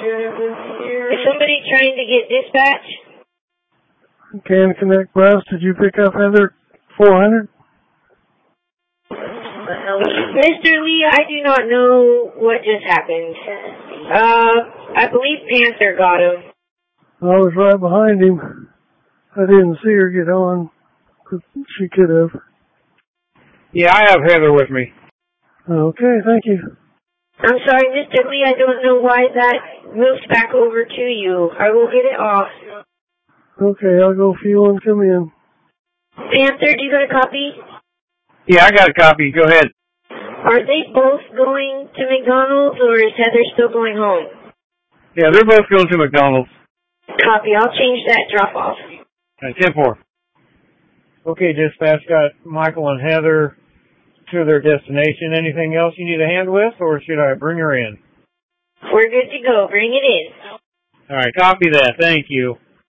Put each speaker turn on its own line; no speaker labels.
Is somebody trying to get dispatch?
Can Connect Bus, did you pick up Heather 400?
Mr. Lee, I do not know what just happened. I believe Panther got him.
I was right behind him. I didn't see her get on, but she could have.
Yeah, I have Heather with me.
Okay, thank you.
I'm sorry, Mr. Lee, I don't know why that moved back over to you. I will get it off.
Okay, I'll go fuel and come in.
Panther, do you got a copy?
Yeah, I got a copy. Go ahead.
Are they both going to McDonald's, or is Heather still going home?
Yeah, they're both going to McDonald's.
Copy. I'll change that drop-off.
10-4. Okay, dispatch got Michael and Heather to their destination. Anything else you need a hand with, or should I bring her in?
We're good to go. Bring it in.
All right, copy that. Thank you.